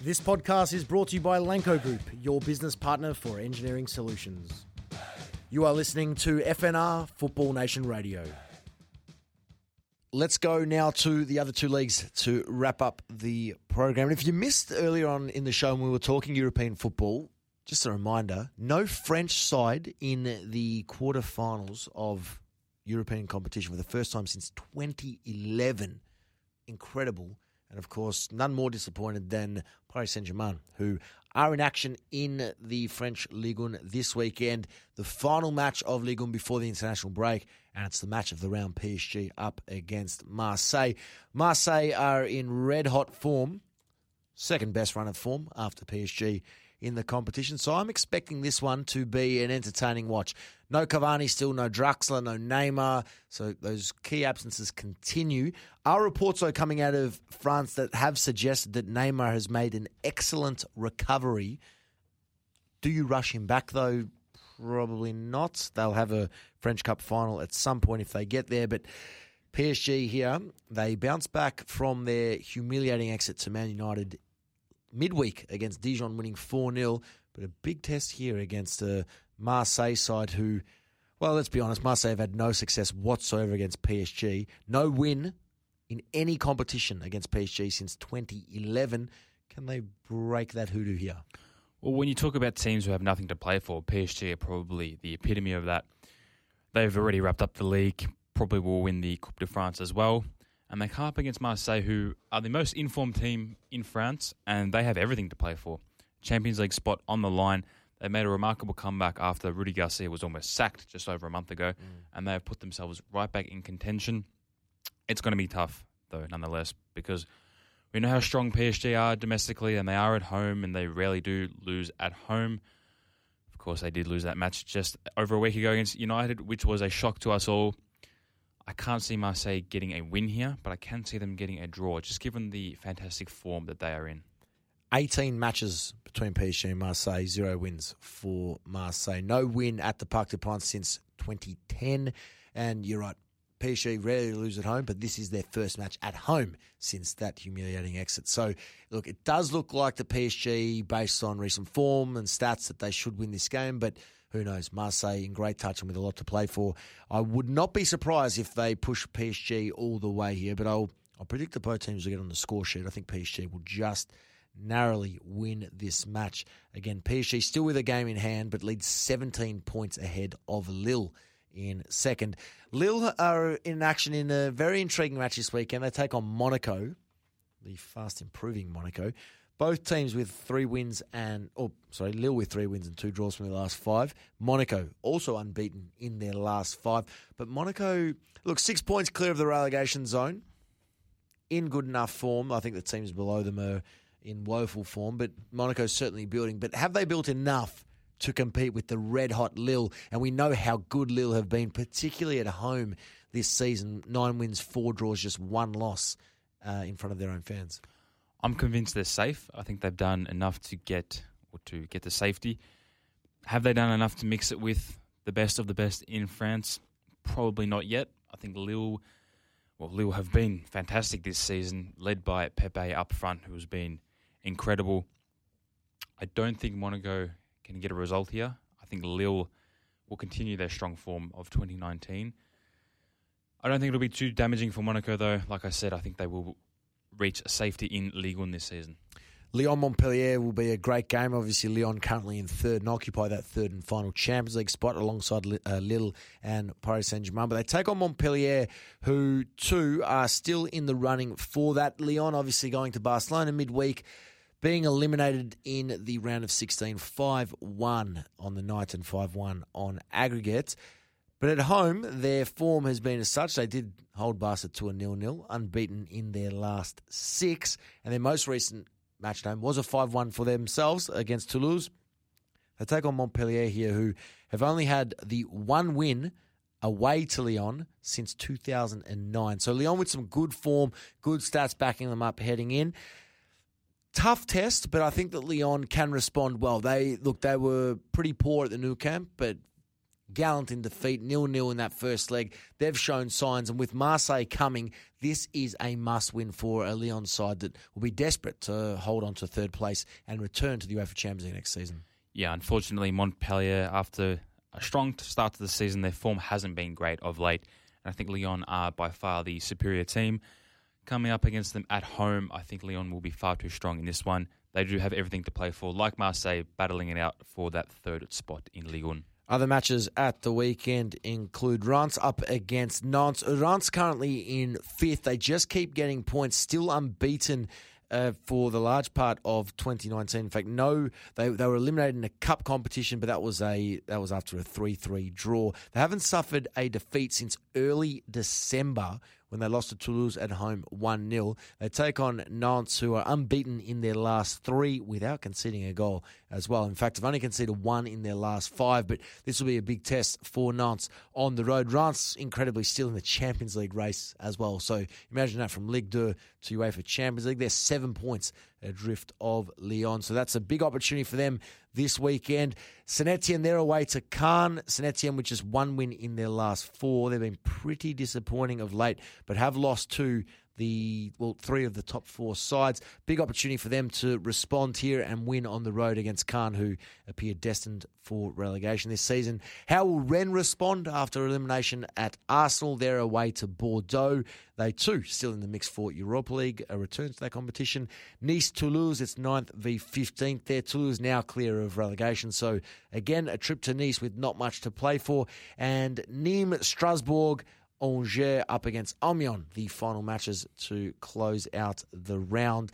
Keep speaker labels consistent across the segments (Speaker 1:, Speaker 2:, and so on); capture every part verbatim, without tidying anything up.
Speaker 1: This podcast is brought to you by Lanco Group, your business partner for engineering solutions. You are listening to F N R Football Nation Radio. Let's go now to the other two leagues to wrap up the program. And if you missed earlier on in the show when we were talking European football, just a reminder, no French side in the quarterfinals of European competition for the first time since twenty eleven. Incredible. And, of course, none more disappointed than Paris Saint-Germain, who are in action in the French Ligue one this weekend. The final match of Ligue one before the international break, and it's the match of the round, P S G up against Marseille. Marseille are in red-hot form, second best run of form after P S G in the competition. So I'm expecting this one to be an entertaining watch. No Cavani still, no Draxler, no Neymar. So those key absences continue. Are reports, though, coming out of France that have suggested that Neymar has made an excellent recovery. Do you rush him back, though? Probably not. They'll have a French Cup final at some point if they get there. But P S G here, they bounce back from their humiliating exit to Man United midweek against Dijon, winning four nil. But a big test here against a Marseille side who, well, let's be honest, Marseille have had no success whatsoever against P S G. No win in any competition against P S G since twenty eleven. Can they break that hoodoo here?
Speaker 2: Well, when you talk about teams who have nothing to play for, P S G are probably the epitome of that. They've already wrapped up the league, probably will win the Coupe de France as well. And they come up against Marseille, who are the most informed team in France, and they have everything to play for. Champions League spot on the line. They made a remarkable comeback after Rudy Garcia was almost sacked just over a month ago, mm. and they have put themselves right back in contention. It's going to be tough, though, nonetheless, because we know how strong P S G are domestically, and they are at home, and they rarely do lose at home. Of course, they did lose that match just over a week ago against United, which was a shock to us all. I can't see Marseille getting a win here, but I can see them getting a draw, just given the fantastic form that they are in.
Speaker 1: eighteen matches between P S G and Marseille, zero wins for Marseille. No win at the Parc des Princes since twenty ten. And you're right, P S G rarely lose at home, but this is their first match at home since that humiliating exit. So, look, it does look like the P S G, based on recent form and stats, that they should win this game, but who knows? Marseille in great touch and with a lot to play for. I would not be surprised if they push P S G all the way here, but I'll I'll predict that both teams will get on the score sheet. I think P S G will just narrowly win this match. Again, P S G still with a game in hand, but leads seventeen points ahead of Lille in second. Lille are in action in a very intriguing match this weekend. They take on Monaco, the fast improving Monaco. Both teams with three wins and, oh, sorry, Lille with three wins and two draws from their last five. Monaco also unbeaten in their last five. But Monaco, look, six points clear of the relegation zone. In good enough form. I think the teams below them are in woeful form, but Monaco's certainly building. But have they built enough to compete with the red-hot Lille? And we know how good Lille have been, particularly at home this season. Nine wins, four draws, just one loss uh, in front of their own fans.
Speaker 2: I'm convinced they're safe. I think they've done enough to get or to get to safety. Have they done enough to mix it with the best of the best in France? Probably not yet. I think Lille, well, Lille have been fantastic this season, led by Pepe up front, who has been incredible. I don't think Monaco can get a result here. I think Lille will continue their strong form of twenty nineteen. I don't think it'll be too damaging for Monaco, though. Like I said, I think they will reach safety in Ligue one this season.
Speaker 1: Lyon-Montpellier will be a great game. Obviously, Lyon currently in third and occupy that third and final Champions League spot alongside uh, Lille and Paris Saint-Germain. But they take on Montpellier, who, too, are still in the running for that. Lyon obviously going to Barcelona midweek, being eliminated in the round of sixteen, five one on the night and five one on aggregate. But at home, their form has been as such. They did hold Barca to a nil-nil, unbeaten in their last six. And their most recent match at home was a five one for themselves against Toulouse. They take on Montpellier here, who have only had the one win away to Lyon since two thousand nine. So Lyon with some good form, good stats backing them up heading in. Tough test, but I think that Lyon can respond well. They look, they were pretty poor at the Nou Camp, but gallant in defeat, nil-nil in that first leg. They've shown signs, and with Marseille coming, this is a must-win for a Lyon side that will be desperate to hold on to third place and return to the UEFA Champions League next season.
Speaker 2: Yeah, unfortunately, Montpellier, after a strong start to the season, their form hasn't been great of late. And I think Lyon are by far the superior team. Coming up against them at home, I think Lyon will be far too strong in this one. They do have everything to play for, like Marseille, battling it out for that third spot in Ligue one.
Speaker 1: Other matches at the weekend include Reims up against Nantes. Reims currently in fifth. They just keep getting points, still unbeaten uh, for the large part of twenty nineteen. In fact, no, they they were eliminated in a cup competition, but that was a that was after a three three draw. They haven't suffered a defeat since early December when they lost to Toulouse at home one nil. They take on Nantes, who are unbeaten in their last three without conceding a goal as well. In fact, they've only conceded one in their last five, but this will be a big test for Nantes on the road. Reims, incredibly, still in the Champions League race as well. So imagine that, from Ligue two to UEFA Champions League. They're seven points adrift of Lyon. So that's a big opportunity for them this weekend. Saint-Etienne, they're away to Caen. Saint-Etienne with just one win in their last four. They've been pretty disappointing of late, but have lost to the, well, three of the top four sides. Big opportunity for them to respond here and win on the road against Caen, who appear destined for relegation this season. How will Rennes respond after elimination at Arsenal? They're away to Bordeaux. They too still in the mix for Europa League, a return to that competition. Nice, Toulouse, it's ninth v fifteenth there. Toulouse now clear of relegation. So again, a trip to Nice with not much to play for. And Nîmes, Strasbourg, Angers up against Amiens, the final matches to close out the round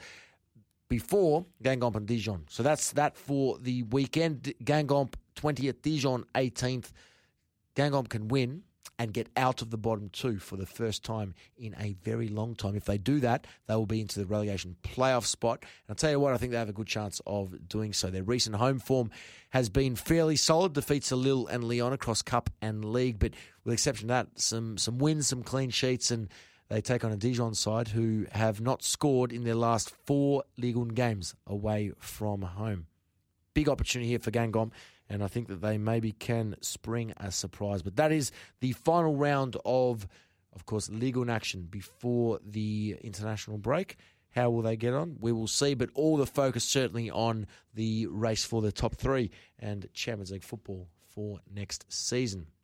Speaker 1: before Guingamp and Dijon. So that's that for the weekend. Guingamp twentieth, Dijon eighteenth. Guingamp can win and get out of the bottom two for the first time in a very long time. If they do that, they will be into the relegation playoff spot. And I'll tell you what, I think they have a good chance of doing so. Their recent home form has been fairly solid. Defeats to Lille and Lyon across Cup and League. But with the exception of that, some some wins, some clean sheets, and they take on a Dijon side who have not scored in their last four Ligue one games away from home. Big opportunity here for Guingamp, and I think that they maybe can spring a surprise. But that is the final round of, of course, Ligue one action before the international break. How will they get on? We will see, but all the focus certainly on the race for the top three and Champions League football for next season.